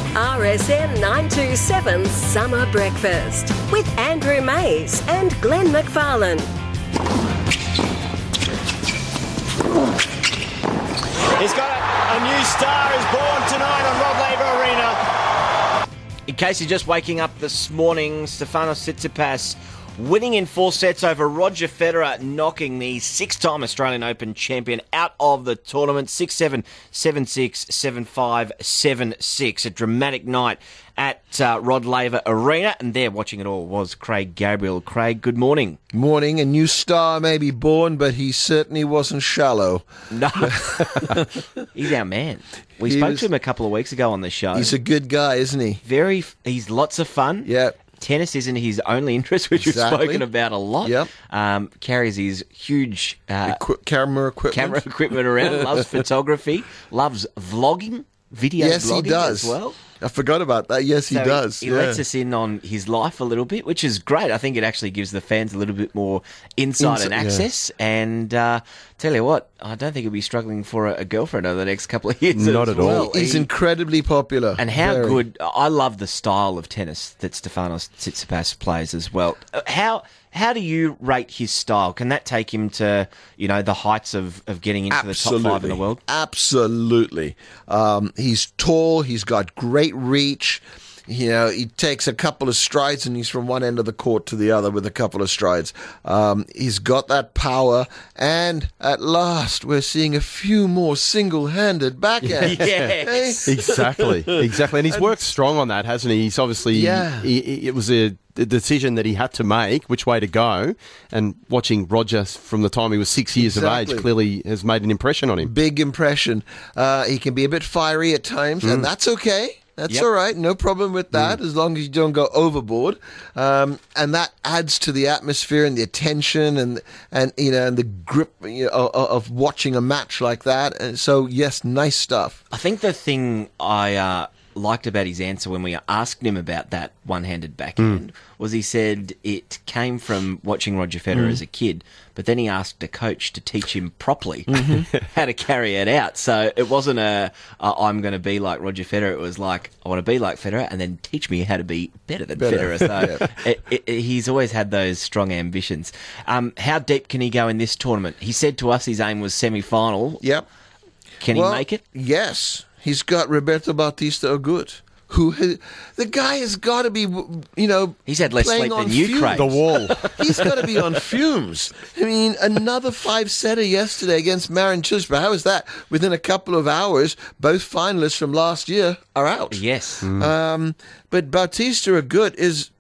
RSN 927 Summer Breakfast with Andrew Mays and Glenn McFarlane. He's got a new star is born tonight on Rod Laver Arena. In case you're just waking up this morning, Stefanos Tsitsipas winning in 4 sets over Roger Federer, knocking the 6-time Australian Open champion out of the tournament. 6-7, 7-6, 7-5, 7-6. A dramatic night at Rod Laver Arena, and there watching it all was Craig Gabriel. Craig, good morning. Morning. A new star may be born, but he certainly wasn't shallow. No. He's our man. We spoke to him a couple of weeks ago on the show. He's a good guy, isn't he? He's lots of fun. Yeah. Tennis isn't his only interest, which Exactly. we've spoken about a lot. Yep. Carries his huge Camera equipment around, loves photography, loves vlogging, video Yes, blogging he does. as well. I forgot about that. Yes, he So does. He lets us in on his life a little bit, which is great. I think it actually gives the fans a little bit more insight and access. Yeah. And tell you what, I don't think he'll be struggling for a girlfriend over the next couple of years. Not at all. Well, he's incredibly popular. And how good... I love the style of tennis that Stefanos Tsitsipas plays as well. How do you rate his style? Can that take him to, the heights of getting into the top 5 in the world? Absolutely. He's tall. He's got great reach. He takes a couple of strides and he's from one end of the court to the other with a couple of strides. He's got that power. And at last, we're seeing a few more single-handed backhands. Yes. Exactly. And he's worked strong on that, hasn't he? He's obviously... Yeah. It was a decision that he had to make, which way to go. And watching Roger from the time he was 6 years of age clearly has made an impression on him. Big impression. He can be a bit fiery at times, and that's okay. That's all right. No problem with that, as long as you don't go overboard. And that adds to the atmosphere and the attention and the grip of watching a match like that. And so, yes, nice stuff. I think the thing I liked about his answer when we asked him about that one-handed backhand was he said it came from watching Roger Federer as a kid, but then he asked a coach to teach him properly how to carry it out. So it wasn't I'm going to be like Roger Federer. It was like, I want to be like Federer and then teach me how to be better than Federer. So he's always had those strong ambitions. How deep can he go in this tournament? He said to us his aim was semi-final. Yep. Can he make it? Yes. He's got Roberto Bautista Agut, the guy has got to be, he's had less sleep than you, Craig. The wall. He's got to be on fumes. I mean, another 5-setter yesterday against Marin Cilic. How is that? Within a couple of hours, both finalists from last year are out. Yes. But Bautista Agut is,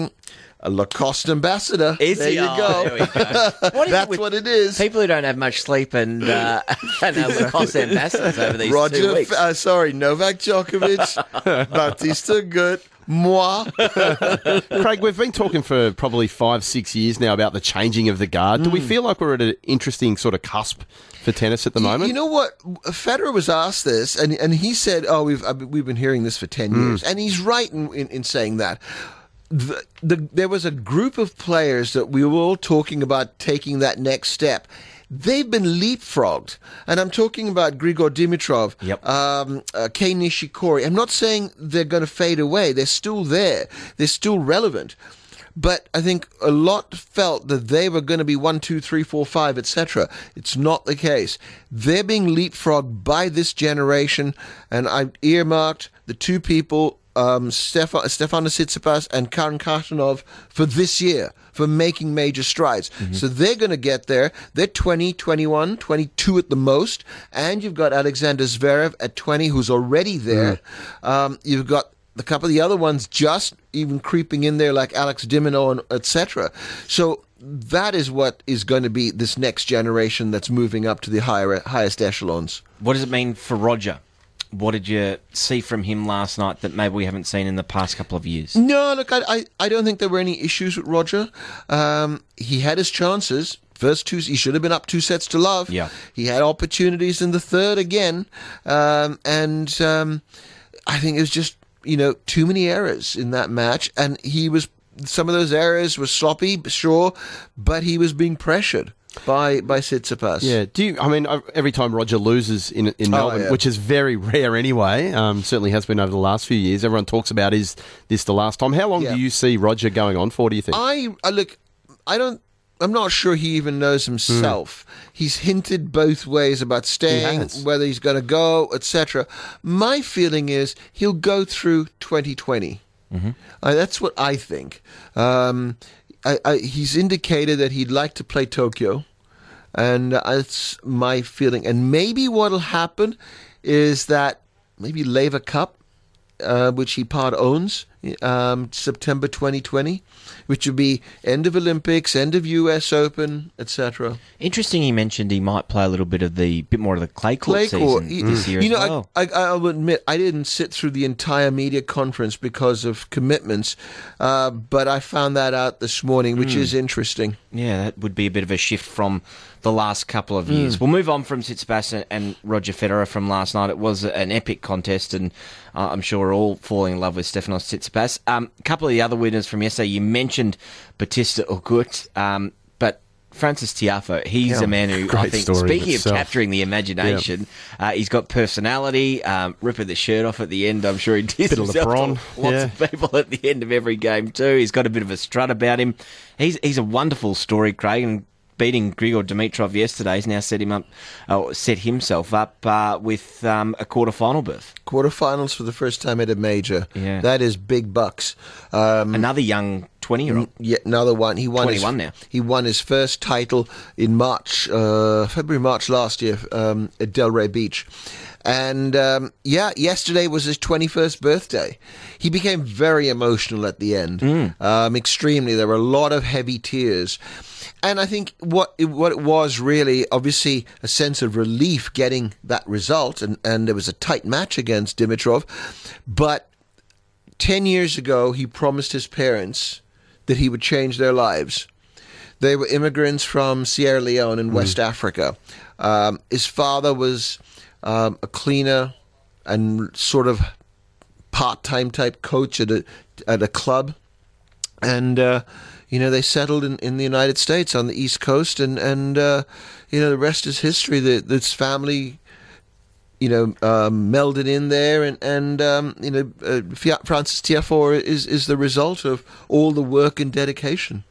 a Lacoste ambassador. Is there he? you go. There we go. That's what it is. People who don't have much sleep and are Lacoste ambassadors over these 2 weeks. Novak Djokovic, Bautista Agut, moi. Craig, we've been talking for probably 5-6 years now about the changing of the guard. Do we feel like we're at an interesting sort of cusp for tennis at the moment? You know what? Federer was asked this, and he said, we've been hearing this for 10 years. And he's right in saying that. There was a group of players that we were all talking about taking that next step. They've been leapfrogged. And I'm talking about Grigor Dimitrov, Kei Nishikori. I'm not saying they're going to fade away. They're still there. They're still relevant. But I think a lot felt that they were going to be 1, 2, 3, 4, 5, etc. It's not the case. They're being leapfrogged by this generation. And I've earmarked the two people, Stefanos Tsitsipas and Karen Khachanov, for this year, for making major strides. So they're going to get there. They're 20, 21, 22 at the most. And you've got Alexander Zverev at 20, who's already there. You've got a couple of the other ones just even creeping in there, like Alex de Minaur, etc. So that is what is going to be this next generation that's moving up to the highest echelons. What does it mean for Roger? What did you see from him last night that maybe we haven't seen in the past couple of years? No, look, I don't think there were any issues with Roger. He had his chances. First two, he should have been up 2 sets to love. Yeah. He had opportunities in the third again. I think it was just, too many errors in that match. And some of those errors were sloppy, sure, but he was being pressured. by Tsitsipas. Yeah. Every time Roger loses in Melbourne, yeah. which is very rare anyway, certainly has been over the last few years, everyone talks about, is this the last time? How long do you see Roger going on for, do you think? I'm not sure he even knows himself. He's hinted both ways about staying, whether he's going to go, etc. My feeling is he'll go through 2020. That's what I think. He's indicated that he'd like to play Tokyo, and that's my feeling. And maybe what'll happen is that maybe Laver Cup, which he part owns, September 2020, which would be end of Olympics, end of US Open, etc. Interesting. He mentioned he might play a bit more of the clay court season this year. You know, as well. I'll admit I didn't sit through the entire media conference because of commitments, but I found that out this morning, which is interesting. Yeah, that would be a bit of a shift from the last couple of years. We'll move on from Tsitsipas and Roger Federer from last night. It was an epic contest, and I'm sure we're all falling in love with Stefanos Tsitsipas. A couple of the other winners from yesterday, you mentioned Batista Agut, but Francis Tiafoe, he's a man who, I think, speaking of capturing the imagination, he's got personality, ripping the shirt off at the end. I'm sure he did himself to lots of people at the end of every game too. He's got a bit of a strut about him. He's a wonderful story, Craig, and beating Grigor Dimitrov yesterday has now set himself up with a quarterfinal berth. Quarterfinals for the first time at a major. Yeah. That is big bucks. Another young 20-year-old. Yeah, another one. He won 21 now. He won his first title in February-March last year at Delray Beach. And yesterday was his 21st birthday. He became very emotional at the end, extremely. There were a lot of heavy tears. And I think what it was really, obviously, a sense of relief getting that result, and there was a tight match against Dimitrov. But 10 years ago, he promised his parents that he would change their lives. They were immigrants from Sierra Leone in West Africa. His father was a cleaner and sort of part-time type coach at a club, and they settled in the United States on the East Coast, and the rest is history. This family, melded in there, and Francis Tiafoe is the result of all the work and dedication.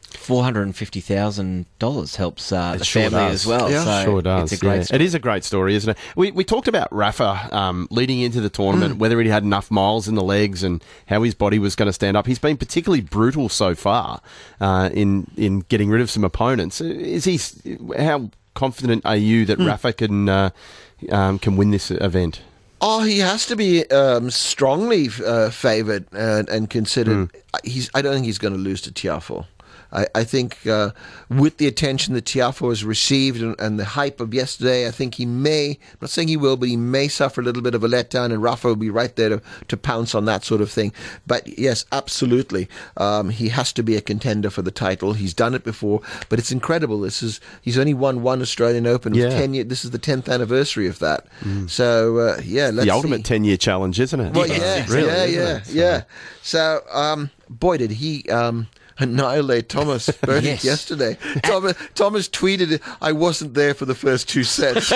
$450,000 helps the family as well. Yeah. So sure does. It's a great story. It is a great story, isn't it? We talked about Rafa leading into the tournament, whether he had enough miles in the legs and how his body was going to stand up. He's been particularly brutal so far in getting rid of some opponents. How confident are you that Rafa can win this event? Oh, he has to be strongly favoured and considered. I don't think he's going to lose to Tiafoe. I think with the attention that Tiafoe has received and the hype of yesterday, I think he may, I'm not saying he will, but he may suffer a little bit of a letdown, and Rafa will be right there to pounce on that sort of thing. But yes, absolutely. He has to be a contender for the title. He's done it before, but it's incredible. He's only won one Australian Open. Yeah. 10 years, this is the 10th anniversary of that. So, let's the ultimate 10-year challenge, isn't it? Well, yeah. So, boy, did he annihilate Thomas Berdych yesterday. Thomas tweeted, "I wasn't there for the first two sets."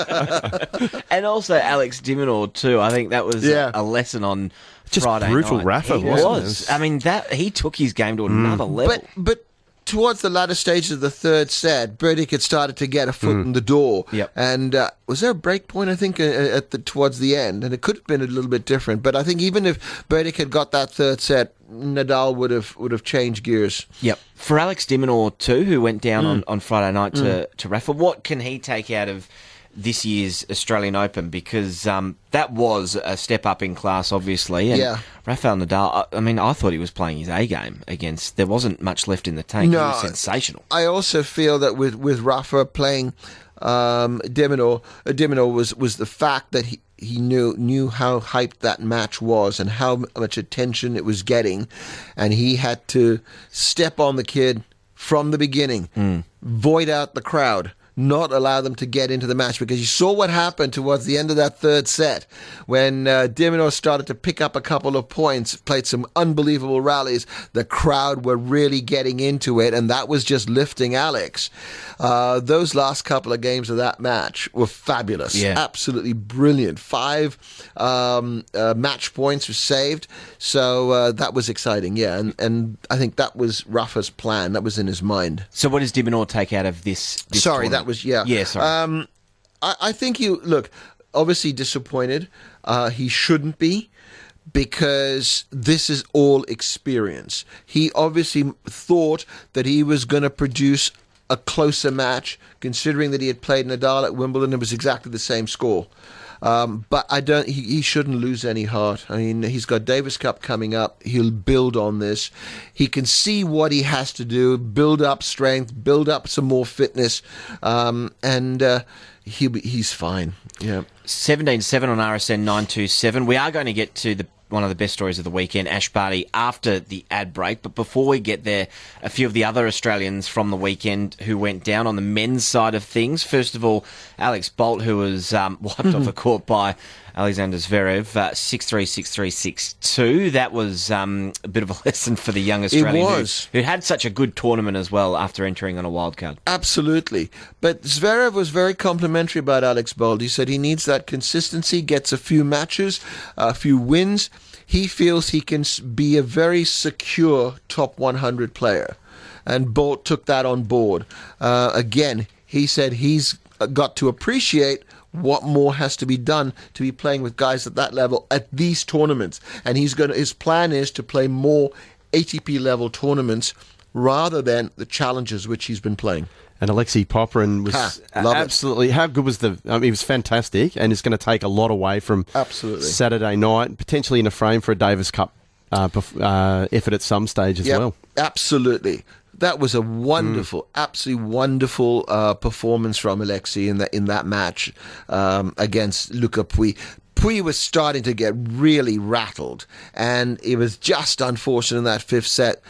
And also Alex de Minaur too. I think that was a lesson on just Friday brutal night. Rafa, He wasn't was. it? I mean, he took his game to another level. But towards the latter stages of the third set, Berdych had started to get a foot in the door. Yep. And was there a break point, I think, towards the end? And it could have been a little bit different. But I think even if Berdych had got that third set, Nadal would have changed gears. Yep. For Alex de Minaur too, who went down on Friday night to Rafa, what can he take out of this year's Australian Open? Because that was a step up in class, obviously. And Rafael Nadal, I mean, I thought he was playing his A game against. There wasn't much left in the tank. No, he was sensational. I also feel that with Rafa playing de Minaur was the fact that he knew how hyped that match was and how much attention it was getting, and he had to step on the kid from the beginning, void out the crowd. not allow them to get into the match, because you saw what happened towards the end of that third set when de Minaur started to pick up a couple of points, played some unbelievable rallies. The crowd were really getting into it, and that was just lifting Alex. Those last couple of games of that match were fabulous. Yeah. Absolutely brilliant. 5 match points were saved, so that was exciting. Yeah, and I think that was Rafa's plan. That was in his mind. So what does de Minaur take out of this Sorry, tournament? that was, yeah. Yeah, sorry. I think obviously disappointed. He shouldn't be, because this is all experience. He obviously thought that he was going to produce a closer match, considering that he had played Nadal at Wimbledon. It was exactly the same score. But he shouldn't lose any heart. I mean, he's got Davis Cup coming up. He'll build on this. He can see what he has to do, build up strength, build up some more fitness, and he's fine. Yeah. 17-7 on RSN 927. We are going to get to one of the best stories of the weekend, Ash Barty, after the ad break. But before we get there, a few of the other Australians from the weekend who went down on the men's side of things. First of all, Alex Bolt, who was wiped off a court by Alexander Zverev, 6-3, 6-3, 6-2. That was a bit of a lesson for the young Australian who had such a good tournament as well after entering on a wild card. Absolutely. But Zverev was very complimentary about Alex Bolt. He said he needs that consistency, gets a few matches, a few wins. He feels he can be a very secure top 100 player. And Bolt took that on board. Again, he said he's got to appreciate what more has to be done to be playing with guys at that level at these tournaments. And his plan is to play more ATP level tournaments rather than the challenges which he's been playing. And Alexei Popyrin was absolutely... How good was he was fantastic, and it's going to take a lot away from Saturday night, potentially in a frame for a Davis Cup effort at some stage as well. Absolutely. That was a wonderful, absolutely wonderful performance from Alexei in that match against Luca Pouille. Pouille was starting to get really rattled, and it was just unfortunate in that fifth set.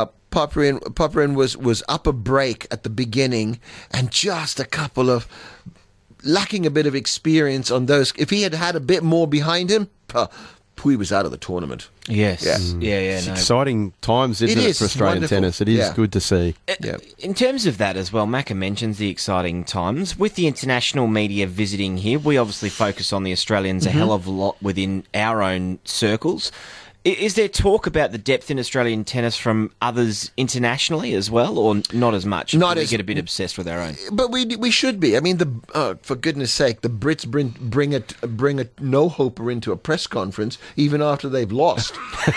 Popyrin was up a break at the beginning, and just a couple of lacking a bit of experience on those. If he had had a bit more behind him, Pouille was out of the tournament. Yes. Yeah. It's exciting times, isn't it, for Australian tennis? It is good to see. In terms of that as well, Macca mentions the exciting times. With the international media visiting here, we obviously focus on the Australians a hell of a lot within our own circles. Is there talk about the depth in Australian tennis from others internationally as well, or not as much? We get a bit obsessed with our own. But we should be. I mean, for goodness sake, the Brits bring a no-hoper into a press conference even after they've lost.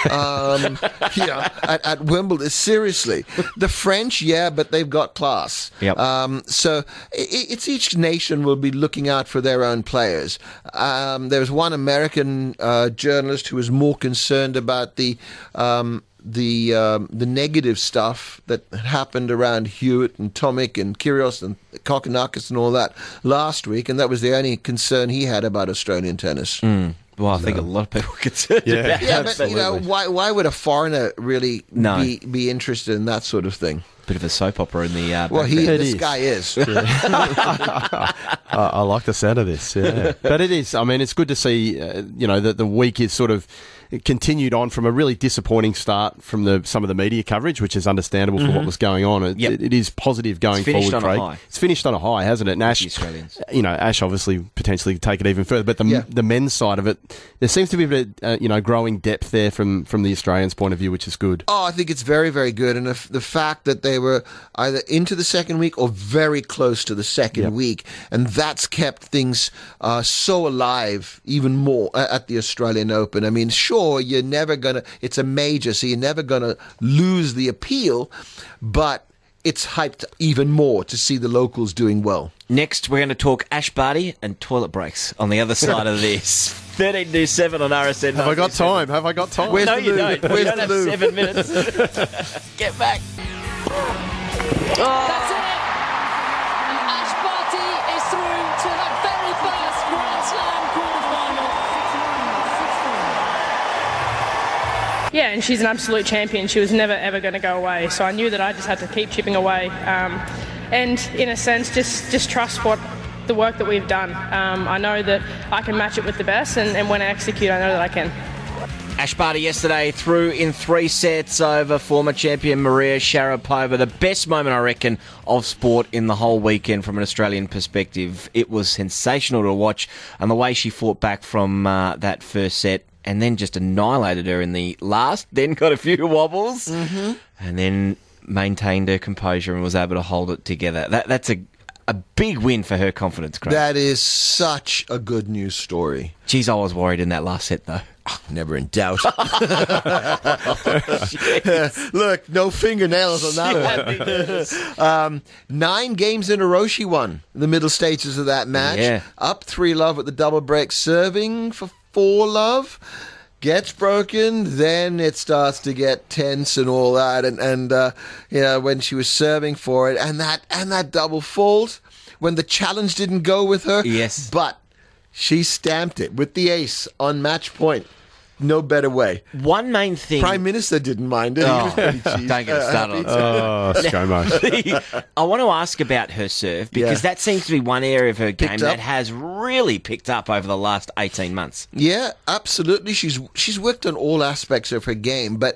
At Wimbledon, seriously. The French, but they've got class. Yep. So it's each nation will be looking out for their own players. There was one American journalist who was more concerned about the negative stuff that happened around Hewitt and Tomic and Kyrgios and Kokkinakis and all that last week, and that was the only concern he had about Australian tennis. Well, I think a lot of people are concerned about that. Yeah, but why would a foreigner really be interested in that sort of thing? Bit of a soap opera in the... this guy is. I like the sound of this, But it is. I mean, it's good to see, that the week is sort of continued on from a really disappointing start from some of the media coverage, which is understandable for what was going on. It is positive going forward, Craig. It's finished on a high, hasn't it? And Ash, Ash obviously potentially take it even further, but the men's side of it, there seems to be a bit, growing depth there from the Australians' point of view, which is good. Oh, I think it's very, very good. And the fact that they were either into the second week or very close to the second week, and that's kept things so alive even more at the Australian Open. I mean, sure, you're never going to, it's a major, so you're never going to lose the appeal, but it's hyped even more to see the locals doing well. Next, we're going to talk Ash Barty and toilet breaks on the other side of this. 13-7 on RSN. Have I got time? Where's no, you don't. Where's you don't have 7 minutes. Get back. That's it. And Ash Barty is through to that very first Grand Slam quarterfinal. Yeah, and she's an absolute champion. She was never, ever going to go away. So I knew that I just had to keep chipping away. and in a sense just trust what the work that we've done. I know that I can match it with the best, and when I execute, I know that I can. Ash Barty yesterday threw in 3 sets over former champion Maria Sharapova. The best moment, I reckon, of sport in the whole weekend from an Australian perspective. It was sensational to watch, and the way she fought back from that first set and then just annihilated her in the last, then got a few wobbles, and then maintained her composure and was able to hold it together. That's a big win for her confidence, Craig. That is such a good news story. Geez, I was worried in that last set, though. Never in doubt. Look, no fingernails on that one. 9 games in a row she won the middle stages of that match. Yeah. Up 3-love at the double break, serving for 4-love. Gets broken, then it starts to get tense and all that. And when she was serving for it, and that double fault, when the challenge didn't go with her. Yes. But she stamped it with the ace on match point. No better way. One main thing... Prime Minister didn't mind it. He was pretty cheesy. Don't get us started on Oh, ScoMo. I want to ask about her serve, because that seems to be one area of her game Picked that up. has really picked up over the last 18 months. Yeah, absolutely. She's worked on all aspects of her game, but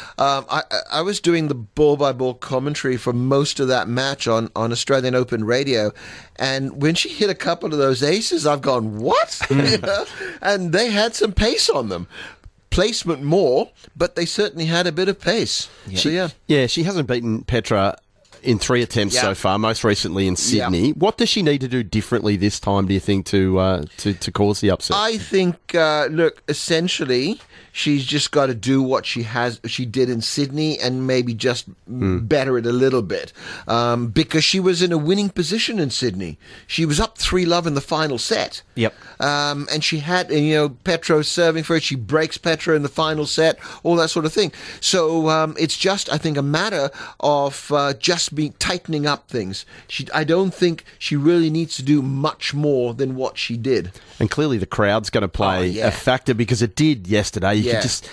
I was doing the ball-by-ball commentary for most of that match on Australian Open Radio, and when she hit a couple of those aces, I've gone, what? You know? And they had some pace on them. Placement more, but they certainly had a bit of pace. Yeah. So, yeah. Yeah, she hasn't beaten Petra in 3 attempts so far, most recently in Sydney. What does she need to do differently this time, do you think, to cause the upset? I think, look, essentially, she's just got to do what she did in Sydney, and maybe just better it a little bit. Because she was in a winning position in Sydney. She was up 3-love in the final set. Yep. And she had, Petra serving for it. She breaks Petra in the final set, all that sort of thing. So it's just, I think, a matter of just tightening up things. I don't think she really needs to do much more than what she did. And clearly the crowd's going to play a factor, because it did yesterday. You could just,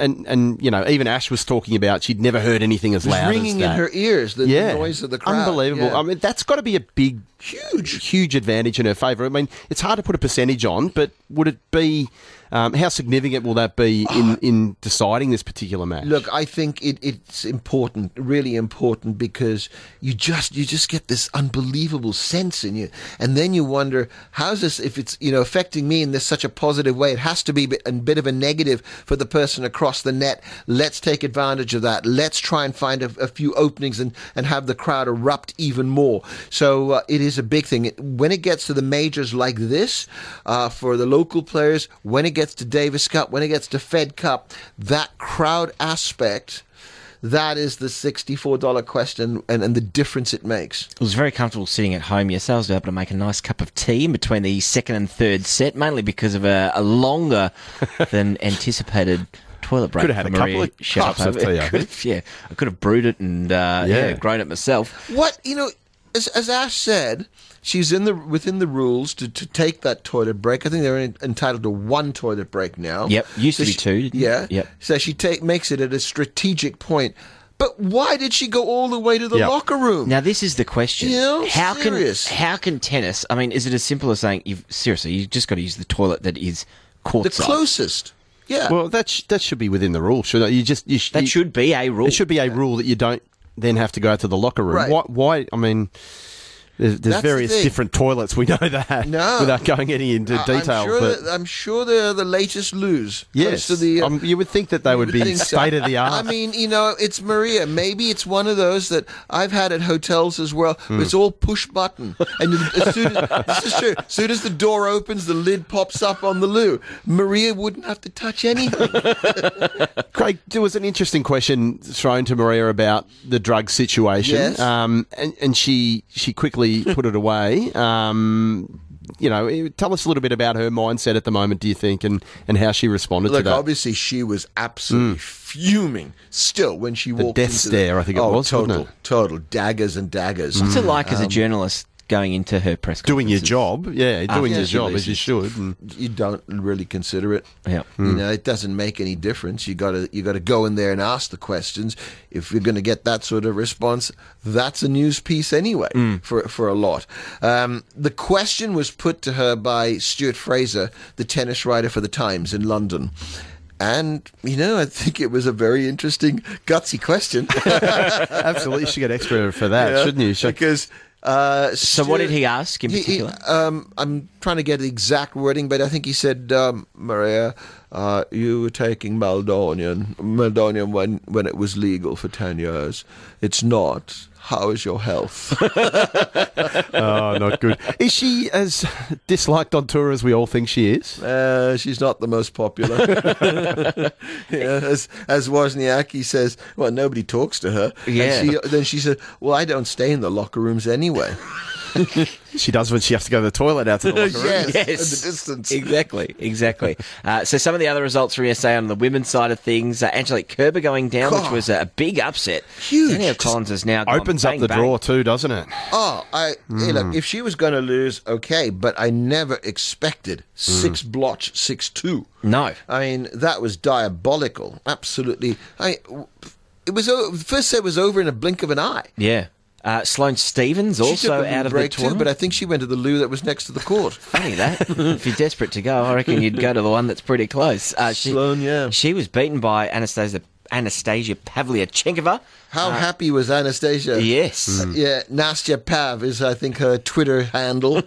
and even Ash was talking about she'd never heard anything as loud as that. Ringing in her ears, the noise of the crowd. Unbelievable. Yeah. I mean, that's got to be a big, huge advantage in her favour. I mean, it's hard to put a percentage on, but would it be... how significant will that be in deciding this particular match? Look, I think it's important, really important, because you just get this unbelievable sense in you, and then you wonder, how's this, if it's affecting me in this such a positive way? It has to be a bit of a negative for the person across the net. Let's take advantage of that. Let's try and find a few openings and have the crowd erupt even more. So it is a big thing. When it gets to the majors like this, for the local players, when it gets to Davis Cup, when it gets to Fed Cup, that crowd aspect, that is the $64 question, and the difference it makes. It was very comfortable sitting at home yesterday. I was able to make a nice cup of tea in between the second and third set, mainly because of a longer than anticipated toilet break. Could have had a couple of cups of tea, I think. I could have brewed it and grown it myself. What, as Ash said, she's within the rules to take that toilet break. I think they're entitled to 1 toilet break now. Yep, used to be 2. Didn't Yeah. it? Yep. So she makes it at a strategic point. But why did she go all the way to the locker room? Now this is the question: serious. How can tennis? I mean, is it as simple as saying you've just got to use the toilet that is courtside? The closest. Yeah. Well, that should be within the rules, shouldn't it? That should be a rule. It should be a rule that you don't then have to go out to the locker room. Right. Why? I mean, there's That's various the thing. different toilets. We know that. No. Without going into detail. I'm sure they're the latest loos. Yes. To the, you would think that they would be think so. state of the art. I mean, it's Maria. Maybe it's one of those that I've had at hotels as well. Where it's all push button, and as soon as the door opens, the lid pops up on the loo. Maria wouldn't have to touch anything. Craig, there was an interesting question thrown to Maria about the drug situation, Yes. and she quickly put it away. Tell us a little bit about her mindset at the moment, do you think, and how she responded to that? Obviously, she was absolutely fuming still when she walked death into stare, I think it was, wasn't it? Total daggers and daggers. What's it like as a journalist going into her press Doing your conferences. job, doing your she job as you loses. should. And You don't really consider it. Yeah. You know, it doesn't make any difference. You got to go in there and ask the questions. If you're going to get that sort of response, that's a news piece anyway for a lot. The question was put to her by Stuart Fraser, the tennis writer for the Times in London. And, you know, I think it was a very interesting, gutsy question. absolutely, you should get extra for that, shouldn't you? Because... So what did he ask in particular? I'm trying to get the exact wording, but I think he said, Maria, you were taking Meldonium when it was legal for 10 years. It's not. How is your health? Oh, not good. Is she as disliked on tour as we all think she is? She's not the most popular. As Wozniacki says, well, nobody talks to her. Yeah. And then she said, well, I don't stay in the locker rooms anyway. She does when she has to go to the toilet out to the locker room. Yes, Yes. in the distance. Exactly. So some of the other results from yesterday on the women's side of things, Angelique Kerber going down, which was a big upset. Huge. Danielle Collins has now gone Opens bang, up the bang. draw too, doesn't it? Oh, hey, look, if she was going to lose, okay, but I never expected 6 blotch, 6-2. No. I mean, that was diabolical. Absolutely. It was the first set was over in a blink of an eye. Yeah. Sloane Stephens She took also a out of the break too, tournament. but I think she went to the loo that was next to the court. Funny that. If you're desperate to go, I reckon you'd go to the one that's pretty close. Sloane, yeah. She was beaten by Anastasia Pavlyuchenkova. How happy was Anastasia? Yes. Yeah, Nastya Pav is, I think, her Twitter handle.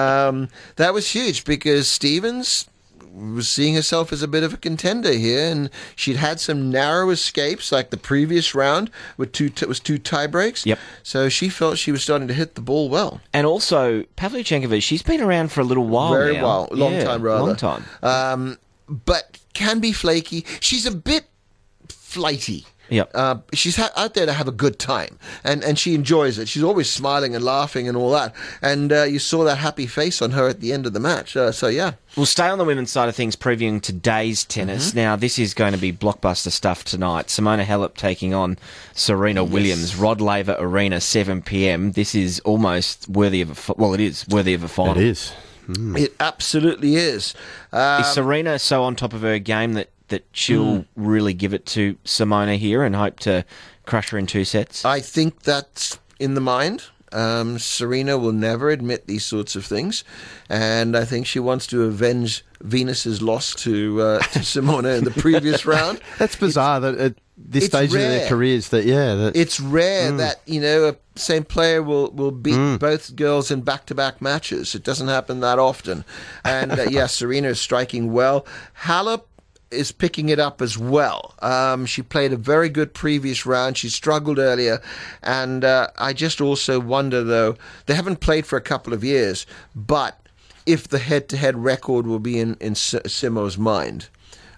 That was huge because Stevens was seeing herself as a bit of a contender here, and she'd had some narrow escapes, like the previous round with two tie breaks. Yep. So she felt she was starting to hit the ball well. And also, Pavlyuchenkova, she's been around for a little while Very now. well. Long time, rather. Long time. But can be flaky. She's a bit flighty. Yep. She's out there to have a good time, and she enjoys it. She's always smiling and laughing and all that. And you saw that happy face on her at the end of the match. So, yeah. We'll stay on the women's side of things, previewing today's tennis. Now, this is going to be blockbuster stuff tonight. Simona Halep taking on Serena Williams, Rod Laver Arena, 7 p.m. This is almost worthy of it is worthy of a final. It is. It absolutely is. Is Serena so on top of her game that she'll really give it to Simona here and hope to crush her in 2 sets? I think that's in the mind. Serena will never admit these sorts of things, and I think she wants to avenge Venus's loss to Simona in the previous round. That's bizarre that at this It's stage of rare. their careers that It's rare that, a same player will beat both girls in back-to-back matches. It doesn't happen that often. And, Serena is striking well. Halep is picking it up as well. She played a very good previous round. She struggled earlier. And I just also wonder, though, they haven't played for a couple of years, but if the head-to-head record will be in Simo's mind.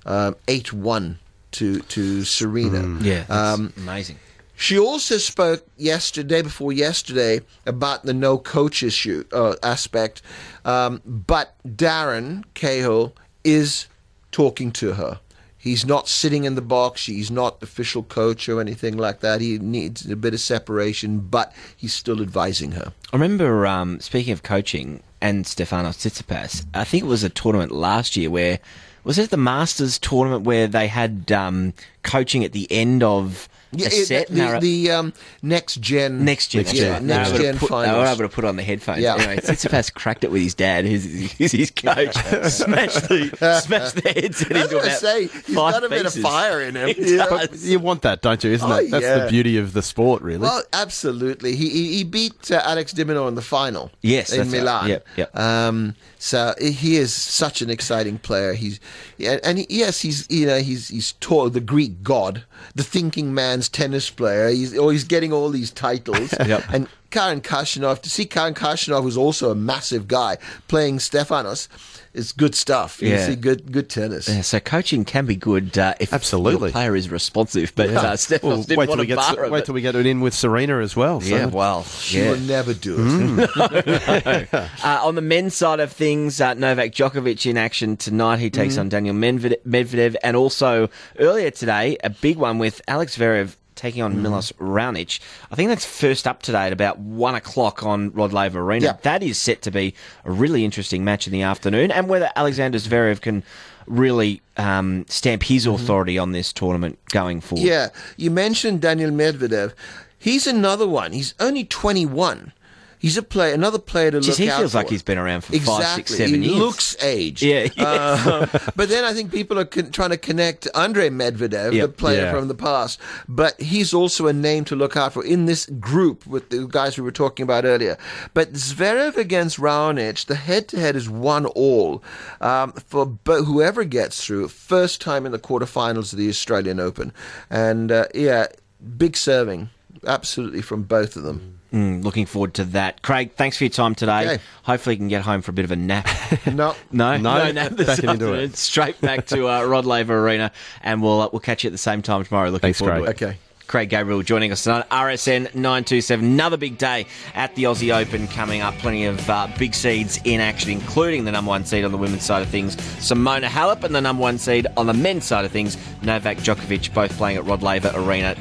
8-1 to Serena. Yeah, that's amazing. She also spoke day before yesterday, about the no coach issue aspect. But Darren Cahill is talking to her. He's not sitting in the box. He's not official coach or anything like that. He needs a bit of separation, but he's still advising her. I remember, speaking of coaching and Stefanos Tsitsipas, I think it was a tournament last year where, was it the Masters tournament where they had coaching at the end of a set? The next gen. Next gen finals. They were able to put on the headphones. Yeah. Anyway, Tsitsipas cracked it with his dad, who's his coach. smashed the headset into about He's 5 got a bit of pieces. fire in him. He does. But you want that, don't you? Isn't it? That's the beauty of the sport, really. Well, absolutely. He beat Alex de Minaur in the final. Yes, in that's right. Milan. Yep. So he is such an exciting player. He's tall, the Greek god, the thinking man's tennis player. He's getting all these titles. Yep. And Karen Khachanov, to see Karen Khachanov, who's also a massive guy, playing Stefanos, it's good stuff. You see good tennis. Yeah, so coaching can be good if Absolutely. your player is responsive. But Stefanos didn't want to bar wait till we get it in with Serena as well. Yeah, So. well, She will never do it. on the men's side of things, Novak Djokovic in action tonight. He takes on Daniel Medvedev. And also, earlier today, a big one with Alex Zverev taking on Milos Raonic. I think that's first up today at about 1 o'clock on Rod Laver Arena. Yeah. That is set to be a really interesting match in the afternoon, and whether Alexander Zverev can really stamp his authority on this tournament going forward. Yeah, you mentioned Daniil Medvedev. He's another one. He's only 21. He's another player to look out for. He feels like he's been around for 5, 6, 7 years. He looks aged. Yeah. But then I think people are trying to connect Andrei Medvedev, the player from the past. But he's also a name to look out for in this group with the guys we were talking about earlier. But Zverev against Raonic, the head-to-head is 1-1 for whoever gets through. First time in the quarterfinals of the Australian Open. And, big serving. Absolutely from both of them. Looking forward to that. Craig, thanks for your time today. Okay. Hopefully you can get home for a bit of a nap. No. No nap this back into afternoon. it. Straight back to Rod Laver Arena, and we'll catch you at the same time tomorrow. Looking Thanks, forward Craig. to it. Okay. Craig Gabriel joining us tonight. RSN 927. Another big day at the Aussie Open coming up. Plenty of big seeds in action, including the number 1 seed on the women's side of things, Simona Halep, and the number 1 seed on the men's side of things, Novak Djokovic, both playing at Rod Laver Arena